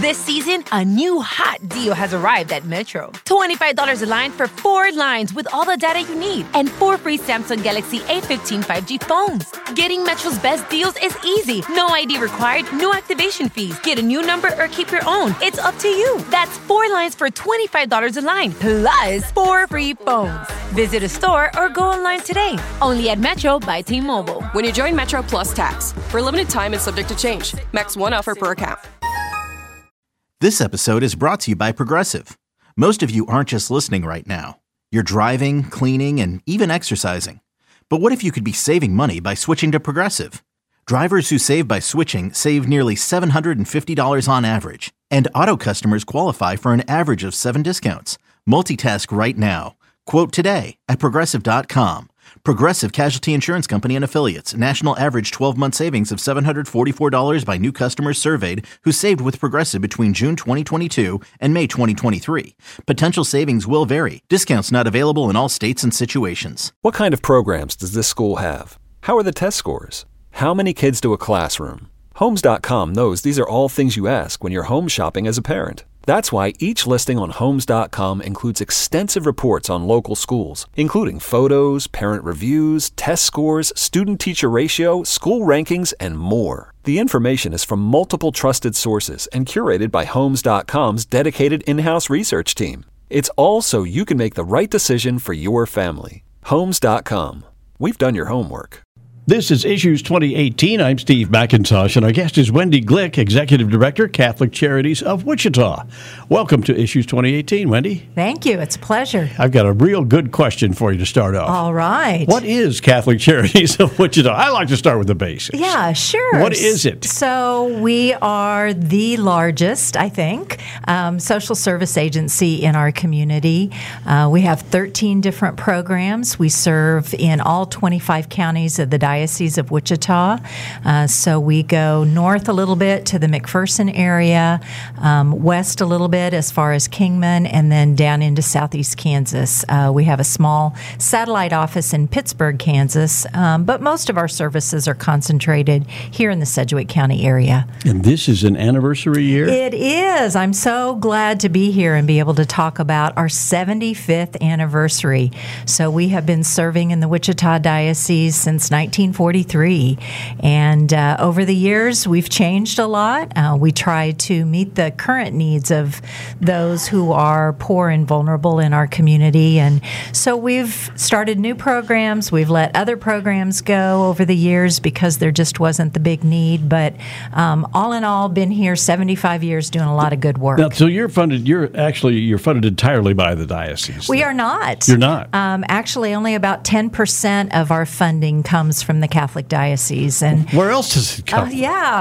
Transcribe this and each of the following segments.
This season, a new hot deal has arrived at Metro. $25 a line for 4 lines with all the data you need and 4 free Samsung Galaxy A15 5G phones. Getting Metro's best deals is easy. No ID required, no activation fees. Get a new number or keep your own. It's up to you. That's 4 lines for $25 a line, plus 4 free phones. Visit a store or go online today. Only at Metro by T-Mobile. When you join Metro Plus Tax. For a limited time and subject to change. Max 1 offer per account. This episode is brought to you by Progressive. Most of you aren't just listening right now. You're driving, cleaning, and even exercising. But what if you could be saving money by switching to Progressive? Drivers who save by switching save nearly $750 on average. And auto customers qualify for an average of 7 discounts. Multitask right now. Quote today at Progressive.com. Progressive Casualty Insurance Company and Affiliates. National average 12-month savings of $744 by new customers surveyed who saved with Progressive between June 2022 and May 2023. Potential savings will vary. Discounts not available in all states and situations. What kind of programs does this school have? How are the test scores? How many kids to a classroom? Homes.com knows these are all things you ask when you're home shopping as a parent. That's why each listing on Homes.com includes extensive reports on local schools, including photos, parent reviews, test scores, student-teacher ratio, school rankings, and more. The information is from multiple trusted sources and curated by Homes.com's dedicated in-house research team. It's all so you can make the right decision for your family. Homes.com. We've done your homework. This is Issues 2018. I'm Steve McIntosh, and our guest is Wendy Glick, Executive Director, Catholic Charities of Wichita. Welcome to Issues 2018, Wendy. Thank you. It's a pleasure. I've got a real good question for you to start off. All right. What is Catholic Charities of Wichita? I like to start with the basics. Yeah, sure. What is it? So we are the largest, I think, social service agency in our community. We have 13 different programs. We serve in all 25 counties of the Diocese of Wichita. So we go north a little bit to the McPherson area, west a little bit as far as Kingman, and then down into southeast Kansas. We have a small satellite office in Pittsburgh, Kansas, but most of our services are concentrated here in the Sedgwick County area. And this is an anniversary year? It is. I'm so glad to be here and be able to talk about our 75th anniversary. So we have been serving in the Wichita Diocese since 1943, and over the years we've changed a lot. We try to meet the current needs of those who are poor and vulnerable in our community, and so we've started new programs. We've let other programs go over the years because there just wasn't the big need, but all in all, been here 75 years doing a lot of good work. Now, so you're funded entirely by the diocese. We are not. You're not? Actually, only about 10% of our funding comes from the Catholic Diocese. And where else does it come?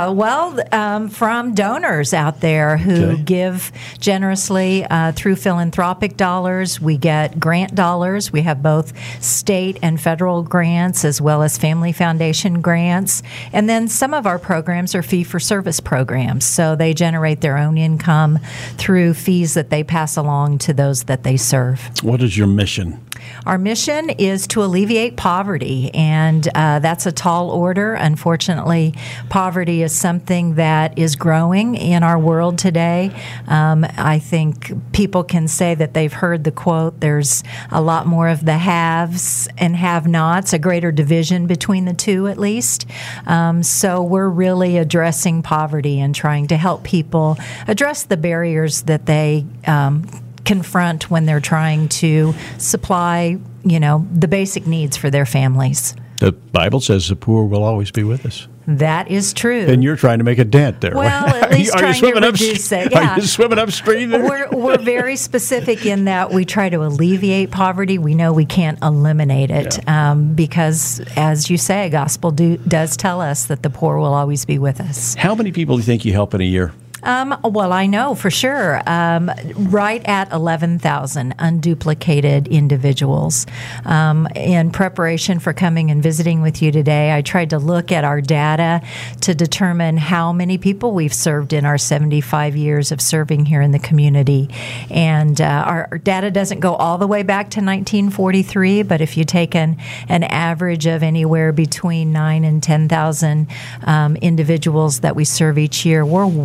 From donors out there who give generously through philanthropic dollars. We get grant dollars. We have both state and federal grants as well as Family Foundation grants. And then some of our programs are fee-for-service programs. So they generate their own income through fees that they pass along to those that they serve. What is your mission? Our mission is to alleviate poverty, and that's a tall order. Unfortunately, poverty is something that is growing in our world today. I think people can say that they've heard the quote, there's a lot more of the haves and have-nots, a greater division between the two at least. So we're really addressing poverty and trying to help people address the barriers that they confront when they're trying to supply, the basic needs for their families. The Bible says the poor will always be with us. That is true. And you're trying to make a dent there. Well, at least trying to reduce it. Yeah. Are you swimming upstream there? We're very specific in that we try to alleviate poverty. We know we can't eliminate it because, as you say, gospel does tell us that the poor will always be with us. How many people do you think you help in a year? Well, I know for sure. Right at 11,000 unduplicated individuals. In preparation for coming and visiting with you today, I tried to look at our data to determine how many people we've served in our 75 years of serving here in the community. And our data doesn't go all the way back to 1943, but if you take an average of anywhere between 9,000 and 10,000 individuals that we serve each year, we're well over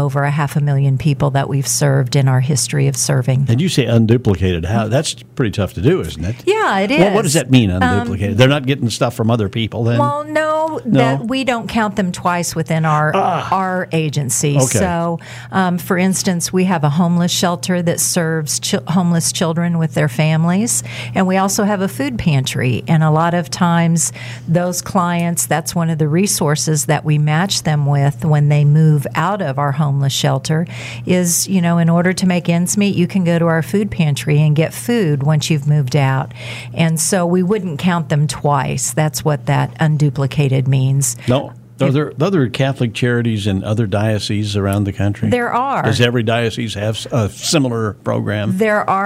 over 500,000 people that we've served in our history of serving. And you say unduplicated. How? That's pretty tough to do, isn't it? Yeah, it is. Well, what does that mean, unduplicated? They're not getting stuff from other people then? Well, no, that we don't count them twice within our agency. Okay. So, for instance, we have a homeless shelter that serves homeless children with their families, and we also have a food pantry. And a lot of times, those clients, that's one of the resources that we match them with when they move out of our homeless shelter is, in order to make ends meet, you can go to our food pantry and get food once you've moved out. And so we wouldn't count them twice. That's what that unduplicated means. No. Are there other Catholic charities in other dioceses around the country? There are. Does every diocese have a similar program? There are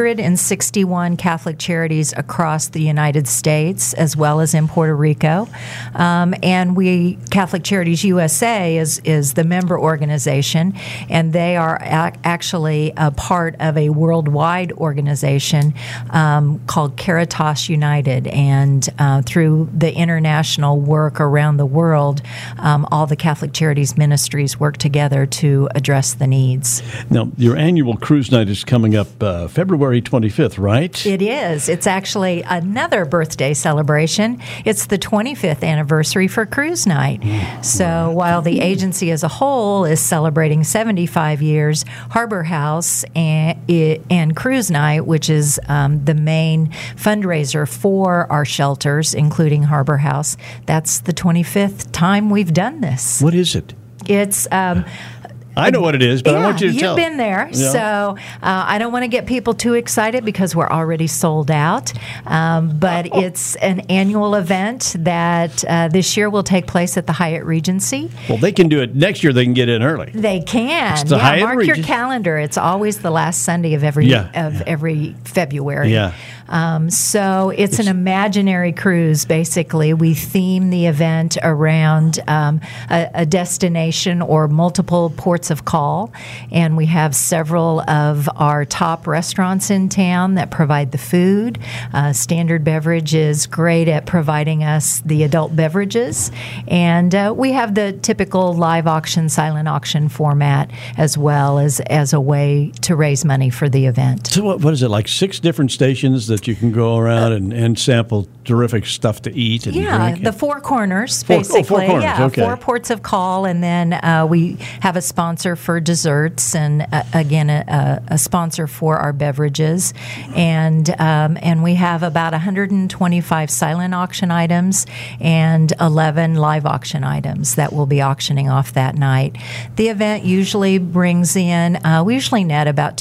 161 Catholic charities across the United States, as well as in Puerto Rico. And Catholic Charities USA is the member organization, and they are actually a part of a worldwide organization called Caritas United. And through the international work around the world, all the Catholic Charities ministries work together to address the needs. Now, your annual cruise night is coming up February 25th, right? It is. It's actually another birthday celebration. It's the 25th anniversary for cruise night. So while the agency as a whole is celebrating 75 years, Harbor House and Cruise Night, which is the main fundraiser for our shelters, including Harbor House, that's the 25th time we've done this. What is it? It's I know what it is, but I want you to tell. You've been there, yeah. So I don't want to get people too excited because we're already sold out. But it's an annual event that this year will take place at the Hyatt Regency. Well, they can do it next year. They can get in early. They can. It's the Hyatt mark your Regency. Calendar. It's always the last Sunday of every February. Yeah. So it's an imaginary cruise, basically. We theme the event around a destination or multiple ports of call, and we have several of our top restaurants in town that provide the food. Standard Beverage is great at providing us the adult beverages, and we have the typical live auction, silent auction format as well as a way to raise money for the event. So what is it, like 6 different stations that you can go around and sample terrific stuff to eat and drink? The Four Corners, basically. 4 corners, okay. 4 ports of call, and then we have a sponsor for desserts, and again a sponsor for our beverages, and we have about 125 silent auction items and 11 live auction items that we'll be auctioning off that night. The event usually brings in, we usually net about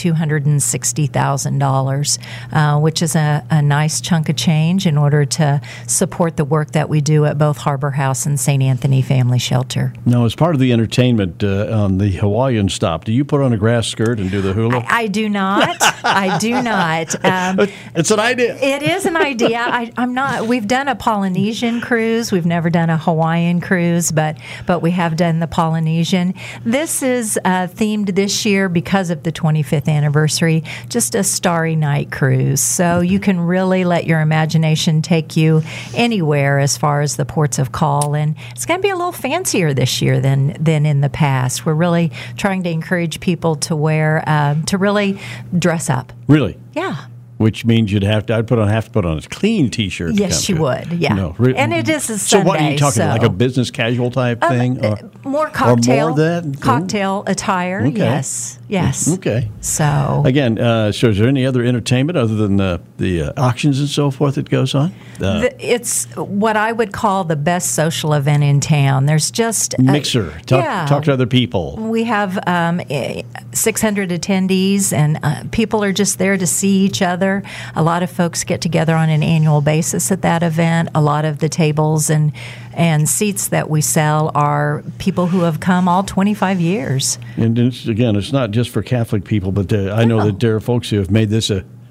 $260,000, which is a nice chunk of change in order to support the work that we do at both Harbor House and St. Anthony Family Shelter. Now, as part of the entertainment on the Hawaiian stop, do you put on a grass skirt and do the hula? I do not. I do not. It's an idea. It is an idea. I'm not. We've done a Polynesian cruise. We've never done a Hawaiian cruise, but we have done the Polynesian. This is themed this year because of the 25th anniversary, just a Starry Night cruise. So you can really let your imagination take you anywhere as far as the ports of call, and it's going to be a little fancier this year than in the past. We're really trying to encourage people to wear to really dress up. Really? Yeah. Which means I'd have to put on a clean T-shirt. Yes, you would. Yeah. No, and it is a Sunday. So what are you talking like a business casual type thing? More cocktail. Or more than that? Cocktail attire. Okay. Yes. Okay. So again, so is there any other entertainment other than the auctions and so forth that goes on? It's what I would call the best social event in town. There's just mixer. Talk to other people. We have 600 attendees, and people are just there to see each other. A lot of folks get together on an annual basis at that event. A lot of the tables and seats that we sell are people who have come all 25 years. And it's not just for Catholic people, but I know that there are folks who have made this a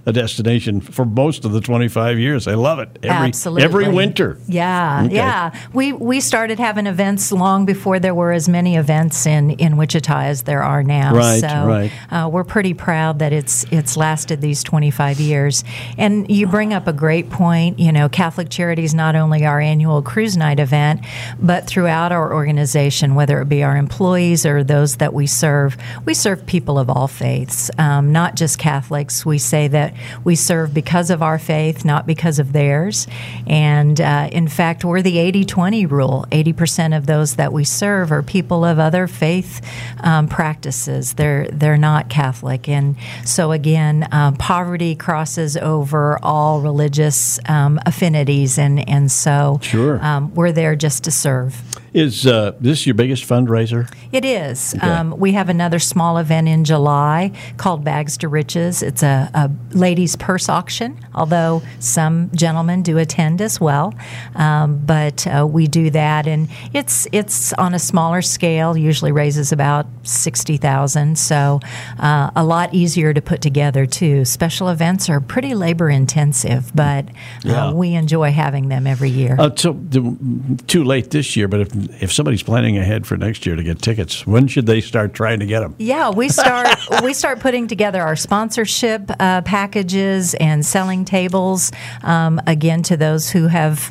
a destination for most of the 25 years. I love it. Absolutely. Every winter. Yeah, Okay. yeah. We started having events long before there were as many events in Wichita as there are now. Right, so, right. We're pretty proud that it's lasted these 25 years. And you bring up a great point. You know, Catholic Charities, not only our annual cruise night event, but throughout our organization, whether it be our employees or those that we serve people of all faiths, not just Catholics. We say that we serve because of our faith, not because of theirs. And in fact, we're the 80-20 rule. 80% of those that we serve are people of other faith practices. They're not Catholic. And so again, poverty crosses over all religious affinities. And so Sure. we're there just to serve. Is this your biggest fundraiser? It is. Okay. We have another small event in July called Bags to Riches. It's a ladies' purse auction, although some gentlemen do attend as well. But we do that, and it's on a smaller scale. Usually raises about $60,000, so a lot easier to put together too. Special events are pretty labor intensive, but Yeah. we enjoy having them every year. Too late this year, but if somebody's planning ahead for next year to get tickets, when should they start trying to get them? Yeah, we start putting together our sponsorship packages and selling tables again to those who have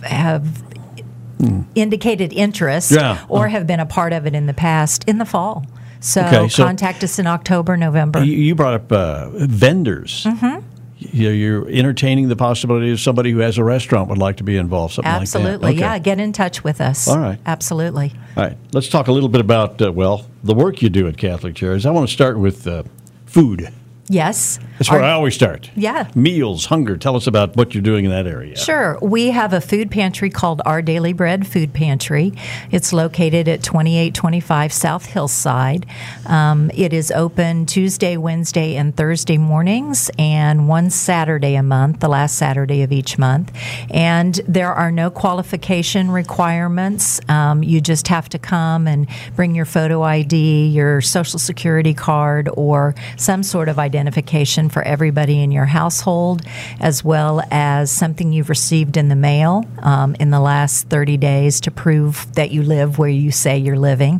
indicated interest or have been a part of it in the past in the fall. So contact us in October, November. You brought up vendors. Mm-hmm. You're entertaining the possibility of somebody who has a restaurant would like to be involved, something Absolutely, like that. Okay. yeah. Get in touch with us. All right. Absolutely. All right. Let's talk a little bit about, the work you do at Catholic Charities. I want to start with food. Yes. That's where I always start. Yeah. Meals, hunger. Tell us about what you're doing in that area. Sure. We have a food pantry called Our Daily Bread Food Pantry. It's located at 2825 South Hillside. It is open Tuesday, Wednesday, and Thursday mornings, and one Saturday a month, the last Saturday of each month. And there are no qualification requirements. You just have to come and bring your photo ID, your Social Security card, or some sort of identification for everybody in your household, as well as something you've received in the mail in the last 30 days to prove that you live where you say you're living.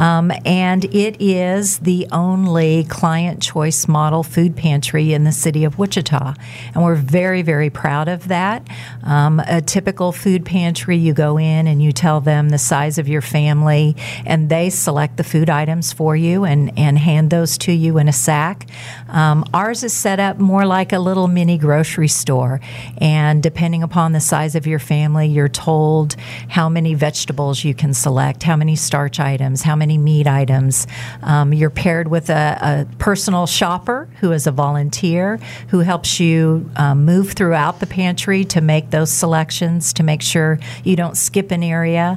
And it is the only client choice model food pantry in the city of Wichita. And we're very, very proud of that. A typical food pantry, you go in and you tell them the size of your family, and they select the food items for you and hand those to you in a sack. Ours is set up more like a little mini grocery store, and depending upon the size of your family, you're told how many vegetables you can select, how many starch items, how many meat items. You're paired with a personal shopper who is a volunteer who helps you move throughout the pantry to make those selections, to make sure you don't skip an area.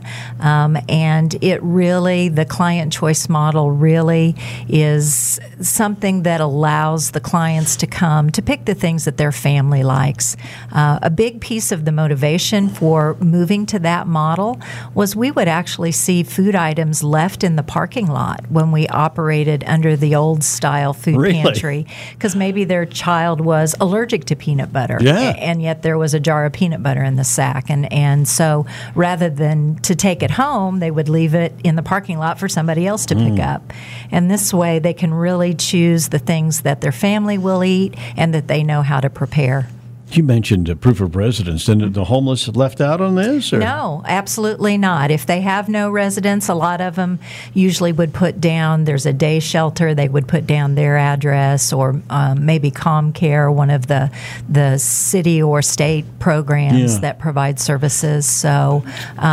And the client choice model really is something that allows the clients to come to pick the things that their family likes. A big piece of the motivation for moving to that model was we would actually see food items left in the parking lot when we operated under the old style food pantry, because maybe their child was allergic to peanut butter, and yet there was a jar of peanut butter in the sack. And so rather than to take it home, they would leave it in the parking lot for somebody else to pick up. And this way they can really choose the things that their family will eat and that they know how to prepare. You mentioned proof of residence. Didn't the homeless left out on this? Or? No, absolutely not. If they have no residence, a lot of them usually would put down, there's a day shelter, they would put down their address, or maybe ComCare, one of the city or state programs that provide services. So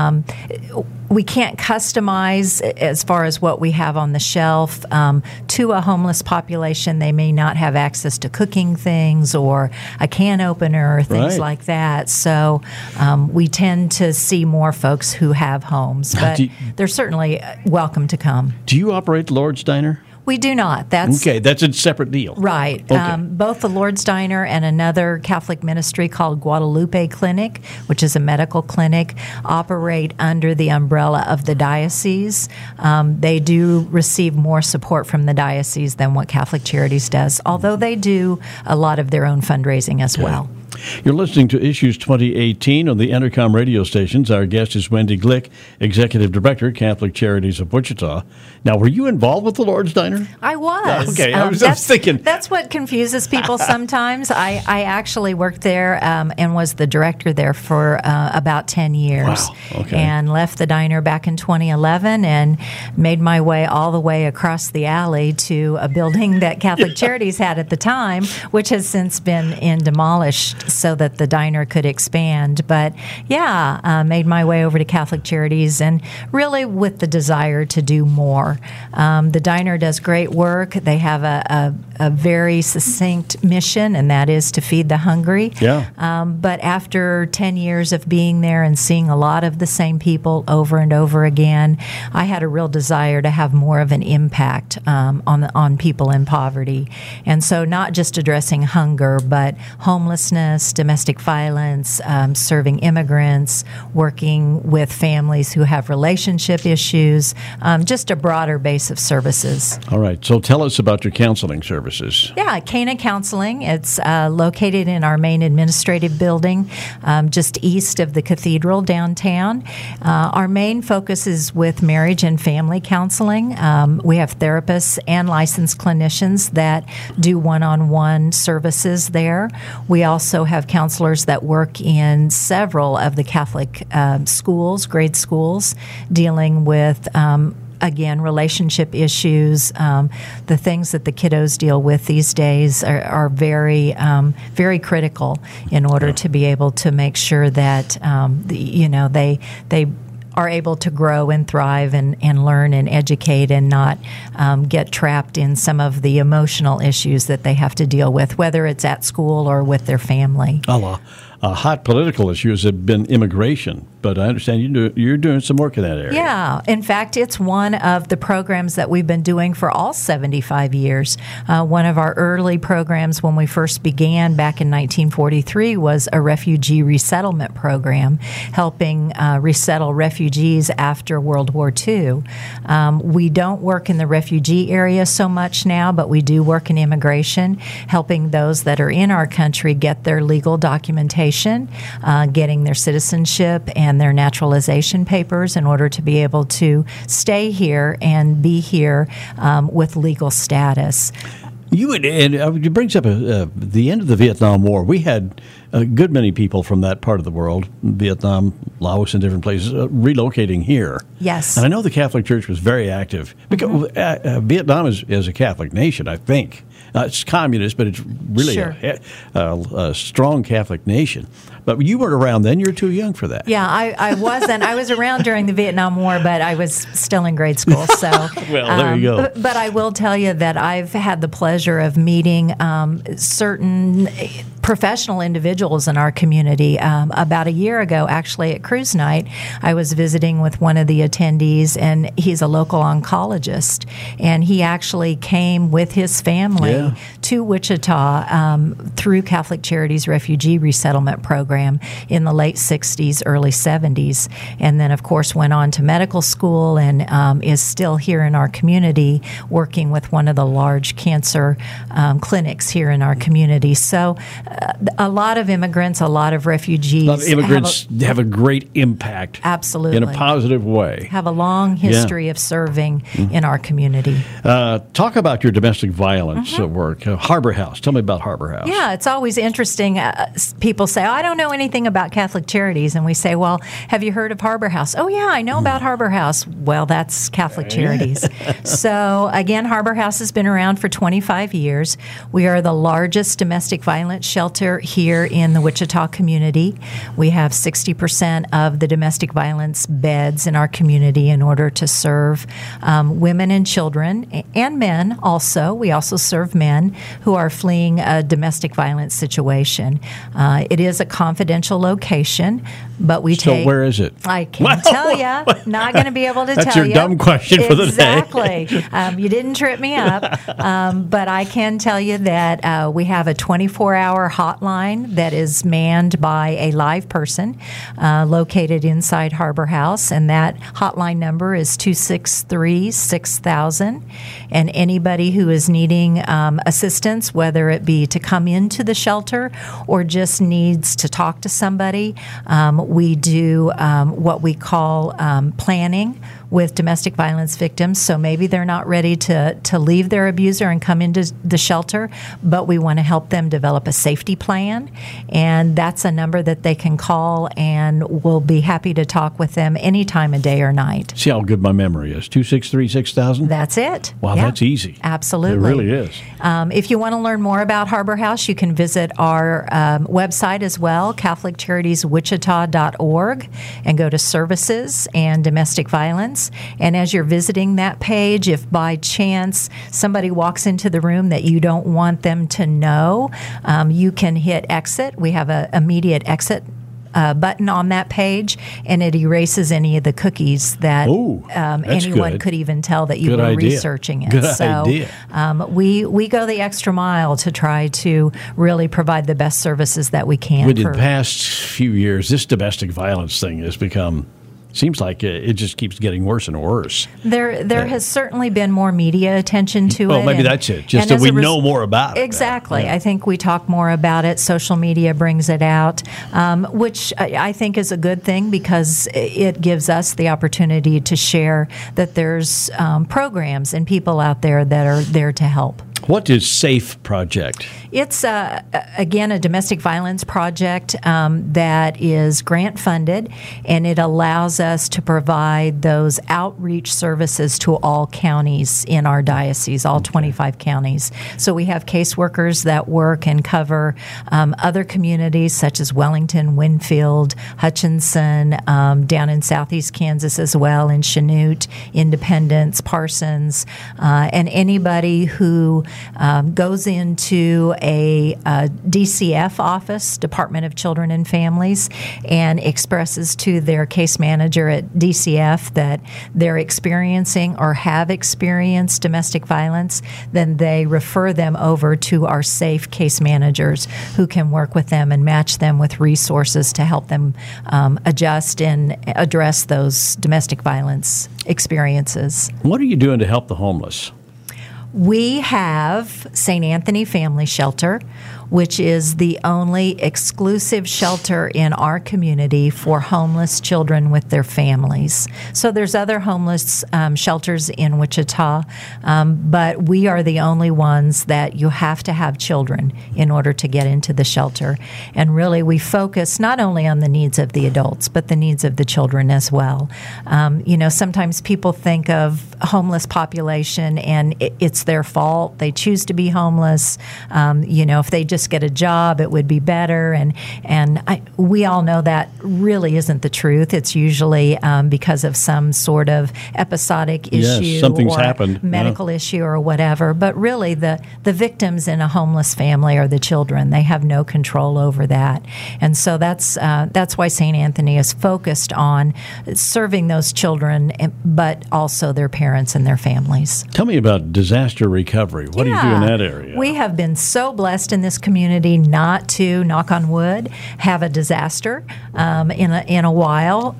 we can't customize as far as what we have on the shelf. To a homeless population, they may not have access to cooking things or a can opener, things like that. So we tend to see more folks who have homes, but they're certainly welcome to come. Do you operate the Lord's Diner? We do not. That's okay. That's a separate deal. right. Okay. Both the Lord's Diner and another Catholic ministry called Guadalupe Clinic, which is a medical clinic, operate under the umbrella of the diocese. They do receive more support from the diocese than what Catholic Charities does, although they do a lot of their own fundraising as well. You're listening to Issues 2018 on the Entercom radio stations. Our guest is Wendy Glick, Executive Director, Catholic Charities of Wichita. Now, were you involved with the Lord's Diner? I was. Okay, I was thinking. That's what confuses people sometimes. I actually worked there and was the director there for about 10 years. Wow, okay. And left the diner back in 2011 and made my way all the way across the alley to a building that Catholic Charities had at the time, which has since been demolished so that the diner could expand. But made my way over to Catholic Charities and really with the desire to do more. The diner does great work. They have a very succinct mission, and that is to feed the hungry. Yeah. But after 10 years of being there and seeing a lot of the same people over and over again, I had a real desire to have more of an impact on people in poverty. And so not just addressing hunger, but homelessness, domestic violence, serving immigrants, working with families who have relationship issues, just a broader base of services. All right. So tell us about your counseling services. Yeah, Cana Counseling. It's located in our main administrative building, just east of the cathedral downtown. Our main focus is with marriage and family counseling. We have therapists and licensed clinicians that do one-on-one services there. We also have counselors that work in several of the Catholic schools, grade schools, dealing with again, relationship issues, the things that the kiddos deal with these days are very, very critical in order to be able to make sure that they are able to grow and thrive and learn and educate and not get trapped in some of the emotional issues that they have to deal with, whether it's at school or with their family. Hot political issues have been immigration, but I understand you're doing some work in that area. Yeah. In fact, it's one of the programs that we've been doing for all 75 years. One of our early programs when we first began back in 1943 was a refugee resettlement program, helping resettle refugees after World War II. We don't work in the refugee area so much now, but we do work in immigration, helping those that are in our country get their legal documentation, getting their citizenship and their naturalization papers in order to be able to stay here and be here with legal status. It brings up the end of the Vietnam War. We had a good many people from that part of the world, Vietnam, Laos, and different places, relocating here. Yes. And I know the Catholic Church was very active. Because Vietnam is a Catholic nation, I think. It's communist, but it's really a strong Catholic nation. But you weren't around then. You're too young for that. Yeah, I wasn't. I was around during the Vietnam War, but I was still in grade school. So, well, there you go. But I will tell you that I've had the pleasure of meeting certain professional individuals in our community. About a year ago, actually, at Cruise Night, I was visiting with one of the attendees, and he's a local oncologist. And he actually came with his family to Wichita through Catholic Charities Refugee Resettlement Program in the late 60s, early 70s. And then, of course, went on to medical school and is still here in our community working with one of the large cancer clinics here in our community. So a lot of immigrants, a lot of refugees. A lot of immigrants have a great impact. Absolutely. In a positive way. Have a long history of serving in our community. Talk about your domestic violence work. Harbor House. Tell me about Harbor House. Yeah, it's always interesting. People say, I don't know anything about Catholic Charities. And we say, well, have you heard of Harbor House? Oh, yeah, I know about Harbor House. Well, that's Catholic Charities. So, again, Harbor House has been around for 25 years. We are the largest domestic violence shelter shelter here in the Wichita community. We have 60% of the domestic violence beds in our community in order to serve women and children and men also. We also serve men who are fleeing a domestic violence situation. It is a confidential location, but we take... So where is it? I can't tell you. Not going to be able to tell you. That's your dumb question for the day. Exactly. You didn't trip me up. But I can tell you that we have a 24-hour hotline that is manned by a live person located inside Harbor House, and that hotline number is 263-6000. And anybody who is needing assistance, whether it be to come into the shelter or just needs to talk to somebody, we do what we call planning with domestic violence victims. So maybe they're not ready to leave their abuser and come into the shelter, but we want to help them develop a safety plan. And that's a number that they can call, and we'll be happy to talk with them any time of day or night. See how good my memory is. 263-6000? That's it. Wow, yeah. That's easy. Absolutely. It really is. If you want to learn more about Harbor House, you can visit our website as well, CatholicCharitiesWichita.org, and go to Services and Domestic Violence. And as you're visiting that page, if by chance somebody walks into the room that you don't want them to know, you can hit exit. We have an immediate exit button on that page, and it erases any of the cookies that anyone could even tell that you were researching it. Good idea. We go the extra mile to try to really provide the best services that we can. But in the past few years, this domestic violence thing has become... Seems like it just keeps getting worse and worse. There has certainly been more media attention to it. Well, maybe that's it. Just that we know more about it. Exactly. Yeah. I think we talk more about it. Social media brings it out, which I think is a good thing because it gives us the opportunity to share that there's programs and people out there that are there to help. What is SAFE Project? It's, again, a domestic violence project that is grant funded, and it allows us to provide those outreach services to all counties in our diocese, all 25 counties. So we have caseworkers that work and cover other communities such as Wellington, Winfield, Hutchinson, down in southeast Kansas as well, in Chanute, Independence, Parsons, and anybody who goes into a DCF office, Department of Children and Families, and expresses to their case manager at DCF that they're experiencing or have experienced domestic violence, then they refer them over to our SAFE case managers who can work with them and match them with resources to help them adjust and address those domestic violence experiences. What are you doing to help the homeless? We have St. Anthony Family Shelter, which is the only exclusive shelter in our community for homeless children with their families. So there's other homeless shelters in Wichita, but we are the only ones that you have to have children in order to get into the shelter. And really we focus not only on the needs of the adults, but the needs of the children as well. Sometimes people think of homeless population and it's their fault. They choose to be homeless. If they just get a job, it would be better. And we all know that really isn't the truth. It's usually because of some sort of episodic issue something's or happened. medical issue or whatever. But really, the victims in a homeless family are the children. They have no control over that. And so that's why St. Anthony is focused on serving those children, but also their parents and their families. Tell me about disaster recovery. What do you do in that area? We have been so blessed in this community not to, knock on wood, have a disaster in a while.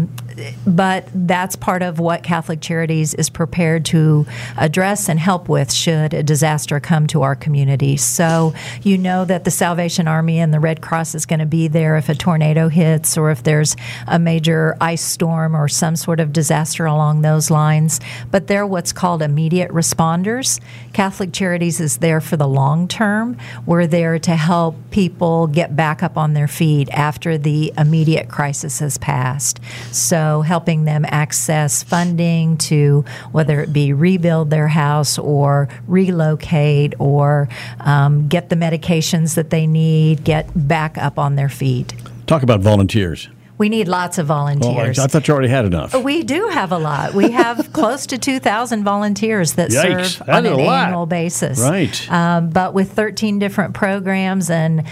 But that's part of what Catholic Charities is prepared to address and help with should a disaster come to our community. So you know that the Salvation Army and the Red Cross is going to be there if a tornado hits or if there's a major ice storm or some sort of disaster along those lines. But they're what's called immediate responders. Catholic Charities is there for the long term. We're there to help people get back up on their feet after the immediate crisis has passed. So so helping them access funding to whether it be rebuild their house or relocate or get the medications that they need, get back up on their feet. Talk about volunteers. We need lots of volunteers. I thought you already had enough. We do have a lot. We have close to 2,000 volunteers that serve on an annual basis. Right. But with 13 different programs and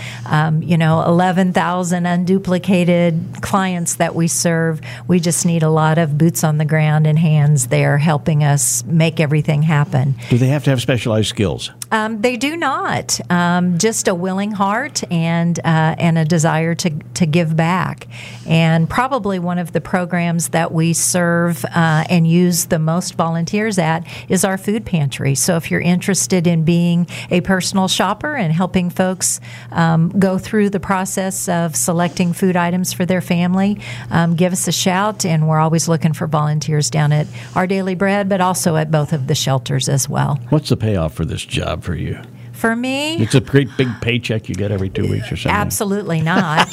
11,000 unduplicated clients that we serve, we just need a lot of boots on the ground and hands there helping us make everything happen. Do they have to have specialized skills? They do not. Just a willing heart and a desire to give back. And probably one of the programs that we serve and use the most volunteers at is our food pantry. So if you're interested in being a personal shopper and helping folks go through the process of selecting food items for their family, give us a shout. And we're always looking for volunteers down at Our Daily Bread, but also at both of the shelters as well. What's the payoff for this job for you? For me, it's a great big paycheck you get every 2 weeks or something. Absolutely not.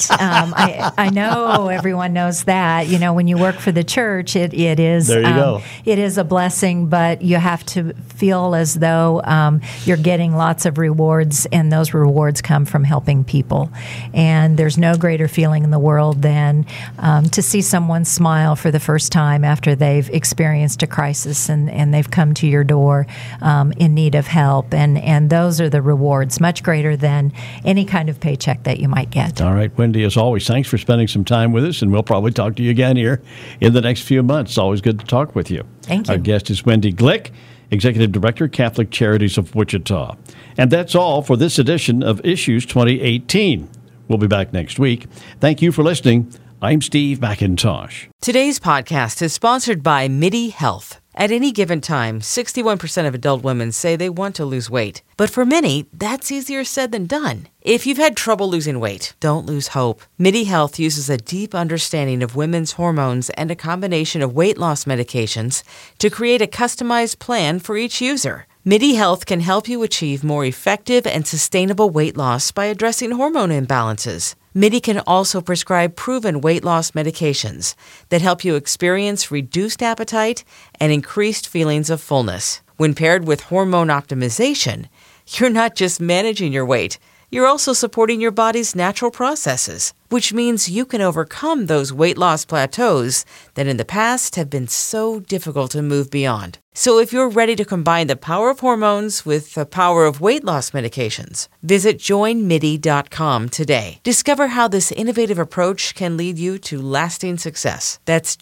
I know everyone knows that. You know, when you work for the church, it is there you go. It is a blessing, but you have to feel as though you're getting lots of rewards, and those rewards come from helping people. And there's no greater feeling in the world than to see someone smile for the first time after they've experienced a crisis and they've come to your door in need of help. And those are the rewards, much greater than any kind of paycheck that you might get. All right, Wendy, as always, thanks for spending some time with us, and we'll probably talk to you again here in the next few months. It's always good to talk with you. Thank you. Our guest is Wendy Glick, Executive Director, Catholic Charities of Wichita. And that's all for this edition of Issues 2018. We'll be back next week. Thank you for listening. I'm Steve McIntosh. Today's podcast is sponsored by MIDI Health. At any given time, 61% of adult women say they want to lose weight. But for many, that's easier said than done. If you've had trouble losing weight, don't lose hope. MIDI Health uses a deep understanding of women's hormones and a combination of weight loss medications to create a customized plan for each user. MIDI Health can help you achieve more effective and sustainable weight loss by addressing hormone imbalances. MIDI can also prescribe proven weight loss medications that help you experience reduced appetite and increased feelings of fullness. When paired with hormone optimization, you're not just managing your weight, you're also supporting your body's natural processes, which means you can overcome those weight loss plateaus that in the past have been so difficult to move beyond. So if you're ready to combine the power of hormones with the power of weight loss medications, visit joinmidi.com today. Discover how this innovative approach can lead you to lasting success. That's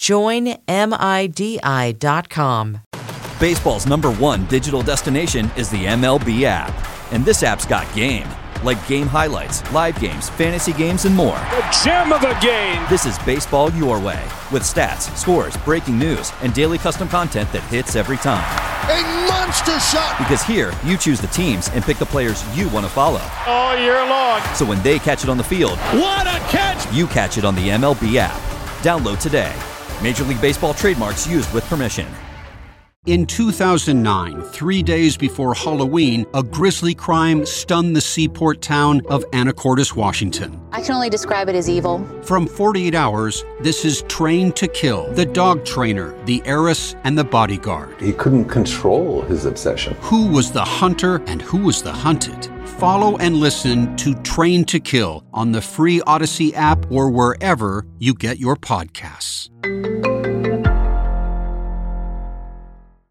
joinmidi.com. Baseball's #1 digital destination is the MLB app. And this app's got game. Like game highlights, live games, fantasy games, and more. The gem of the game! This is baseball your way, with stats, scores, breaking news, and daily custom content that hits every time. A monster shot! Because here, you choose the teams and pick the players you want to follow. All year long. So when they catch it on the field, what a catch! You catch it on the MLB app. Download today. Major League Baseball trademarks used with permission. In 2009, 3 days before Halloween, a grisly crime stunned the seaport town of Anacortes, Washington. I can only describe it as evil. From 48 Hours, this is Trained to Kill, the dog trainer, the heiress, and the bodyguard. He couldn't control his obsession. Who was the hunter and who was the hunted? Follow and listen to Trained to Kill on the free Odyssey app or wherever you get your podcasts.